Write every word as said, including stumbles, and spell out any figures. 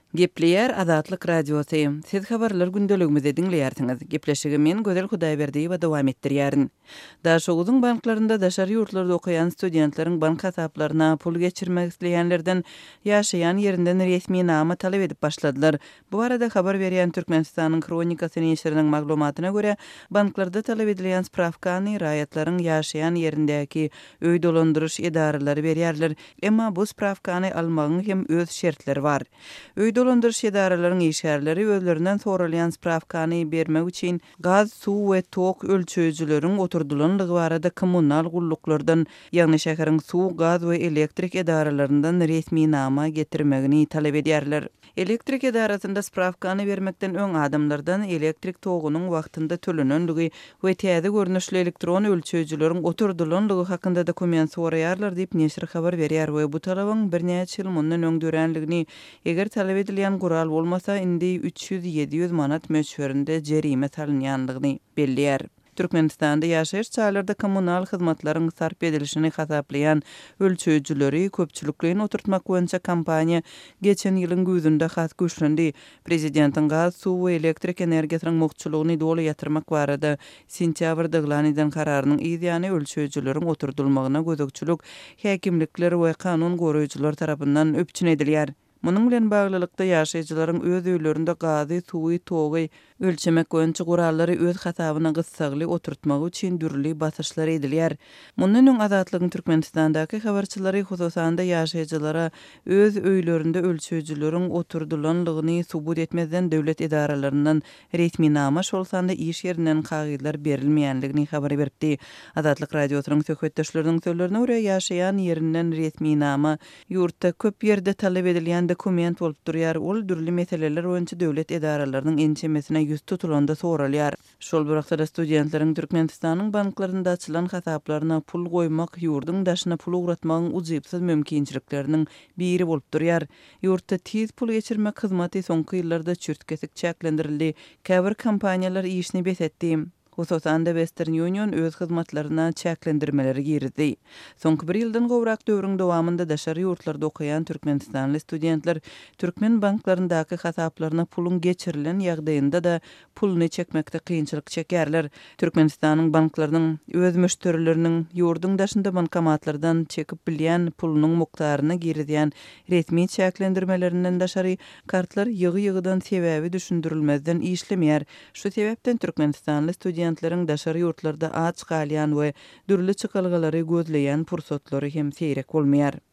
Gepleyer Azatlyk radiosu. Siz habarlar gündeligimizi dinleýärsiňiz. Gepleşigi men Gözel Hudaýberdi we dowam etdirýärin. Daşoguzyň banklarynda daşary ýurtlarda okaýan studentlaryň bank hasaplaryna pul geçirmek isleýänlerden ýaşaýan ýerinden resmi nama talap edip başladylar. Bu arada habar berýän Türkmenistanyň Kronikasy neşriniň maglumatyna görä, banklarda talap edilen spravkany raýatlaryň ýaşaýan ýerindäki öý dolandyryş edaralary berýärler. Emma bu spravkany almagyň hem öz şertleri bar. Öý dolandyryş edaralaryň işgärleri özlerinden soralyan spravkany bermek üçin gaz, suw we tok ölçüjüleriň oturdulanlygy barada kommunal gulluklardan, ýagny şäheriň suw, gaz we elektrik edaralaryndan resmi nama getirmegini talap edýärler. Elektrik edarasynda spravkany bermekden öň adamlardan elektrik togunyň wagtynda tölenenligi we täze görnüşli elektron ölçüjüleriň oturdulanlygy hakynda dokument soraýarlar diýip neşir habar berýär we bu talabyň birnäçe ýyl mundan öňdürenligini, eger talap edilen gural bolmasa indi üç yüz ýedi yüz manat möçberinde jerime salynýanlygyny belliýär. Türkmenistanda ýaşaýyş çağlarda kommunal hyzmatlaryň sarp edilişini hasaplayan ölçüjüleri köpçülikliň oturtmak boýunça kampaniýa geçen ýylyň güzünde has güçlendi. Prezidentiň gaz, suw we elektrik energiýasynyň mokçulugyny doly ýatyrmak barada sentýabrda elan edilen kararynyň ýa-ni ölçüjüleriň oturdulmagyna gözükçülük häkimlikler we kanun goraýjylar tarapyndan öpçün edilýär. Munyň bilen baglylykda ýaşaýjylaryň öz öýlerinde gazy, suwy, togy ölçemek boýunça gurallary öz hasabyna gyssagly oturtmak üçin dürli basyşlar edilýär. Mundan öň Azatlygyň Türkmenistandaky habarçylary hususanda ýaşaýjylara öz öýlerinde ölçüjüleriň oturdulanlygyny subut etmezden döwlet edaralaryndan resmi nama şolsanda iş ýerinden kagylar berilmeýänligini habar berdi. Azatlyk radiosynyň söhbetdeşleriniň sözlerine görä ýaşaýan ýerinden resmi nama ýurtda köp ýerde talap edilen dokument bolup durýar. Ol dürli meseleler boýunça döwlet edaralarynyň ençemesine ýüz tutulanda soralýar. Şol birakda studentlaryň Türkmenistanyň banklarynda açylan hasaplaryna pul goýmak ýurduň daşyna pul ugratmagyň uzypsyz mümkinçilikleriniň biri bolup durýar. Ýurtda tiz pul geçirmek hyzmaty soňky ýyllarda çürtkesik çäklendirildi. Käbir kompaniýalar işini besetdi. Hususanda Western Union öz hyzmatlaryna çäklendirmeleri girdi. Soňky bir ýyldan gowrak döwrüň dowamında daşary ýurtlarda okaýan türkmenistanly studentler türkmen banklaryndaky hasaplaryna pulun geçirilen ýagdaýynda da pulny çekmekde kynçylyk çekerler. Türkmenistanyň banklarynyň öz müşterileriniň ýurduň daşynda bankomatlardan çekip bilýän pulunyň mukdaryny girdýän resmi çäklendirmelerinden daşary kartlar ýygy-ýygydan sebäbi düşündirilmezden işlemýär. Şu sebäpden türkmenistanly student Studentlaryň daşary ýurtlarda aç galýan we dürli çykylgylary gözleýän pursatlary hem seýrek bolmaýar.